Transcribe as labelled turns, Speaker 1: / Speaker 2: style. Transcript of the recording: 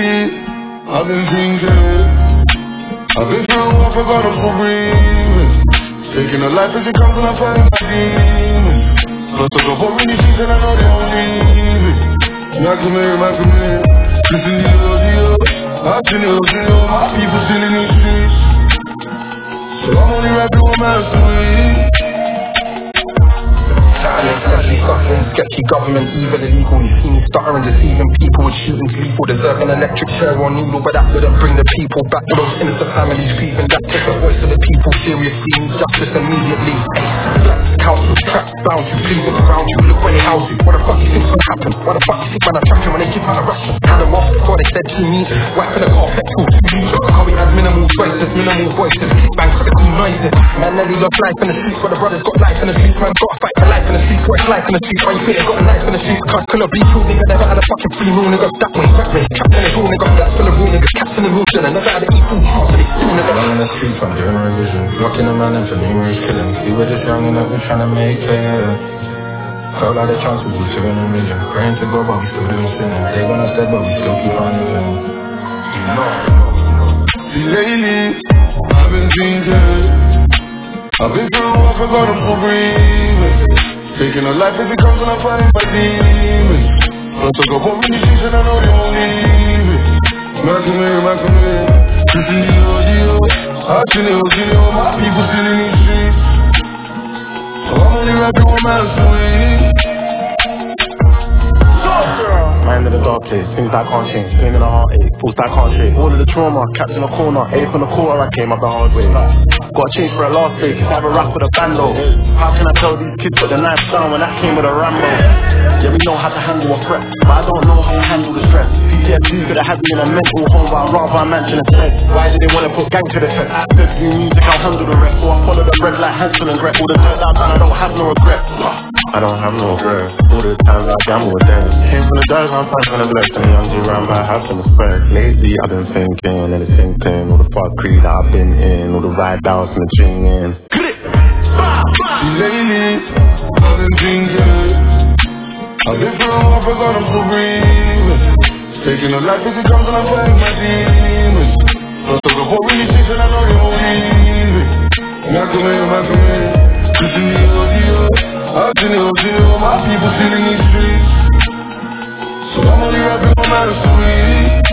Speaker 1: lately, I've been thinking, I've been through, I forgot I'm for breathing. Taking a life as it comes and I find my demons. Plus I got for many things and I know they won't leave it. Macamere, listen to the I've seen it, my people still in these streets. So I'm only rapping with my story.
Speaker 2: Essentially suffering, sketchy government, evil, illegal. You see me stuttering, deceiving people with shootings lethal. Deserve an electric chair or noodle, but that wouldn't bring the people back. To those innocent families grieving, that's just the voice of the people. Seriously, need justice immediately. Council trapped, bound you, pleading around you. Look where they house you. What the fuck you think's gonna happen? What the fuck you think when I track you when they give out a ration? Had them off before they said to me, wiping the car petrol. How we had minimal choices, minimal voices. Bang critical noises. Man nearly lost life in the streets, but the brothers got life in the streets. Man gotta fight for life in the streets. What's life in the streets? Why you think they got a knife in the streets? Cause couldn't be true, nigga. Never had a fucking free rule, nigga. That way, that way. Trapped in the rule, nigga. That's full of rule, nigga. Caps in the rule, shit. I never had to eat food, so they fool, nigga.
Speaker 3: I'm in the streets, I'm doing revision. Rocking the man for numerous killings. We were just young enough, we're trying to make clear. Felt like the chance was to win a million. Praying to God, but we still doing sinning. They gonna step, but we still keep on living.
Speaker 1: See, lately, I've been thinking, I've been through, I forgot I'm for breathing. Taking a life as it comes and I find my demons. Plus I got for many things and I know they won't leave it. Macamere, listen to the I've seen it, my people still in these streets. So I'm only rapping with my story.
Speaker 3: Mind in the dark place, things that can't change, pain in the heartache, thoughts that can't shake. All of the trauma, capped in a corner, eighth in the quarter, I came up the hard way. Got a change for a last day, cause I have a rap with a bando. How can I tell these kids put the knife down when that came with a Rambo? Yeah, we know how to handle a threat, but I don't know how to handle the stress. PTSD could have had me in a mental home, but I'd rather a mansion instead. Why did they want to put gang to the test? Access new music, I'll handle the rest. So I follow the bread like Hansel and Gretel. All the times I've done, I don't have no regret. I don't have no regret. All the times I gamble with them. Came from the dark, I'm fighting from the blessed. And the young G round by half in the spread. Lately I've been thinking, and it's thinking. All the fuckery that I've been in, all the ride outs and the chinging.
Speaker 1: See, lately, I've been thinking, I've been through, I forgot I'm for breathing. Taking a life as it comes and I find my demons. Plus I got for many things and I know they won't leave it. Macamere, listen to the I've seen it, my people still in these streets. So I'm only rapping with my story.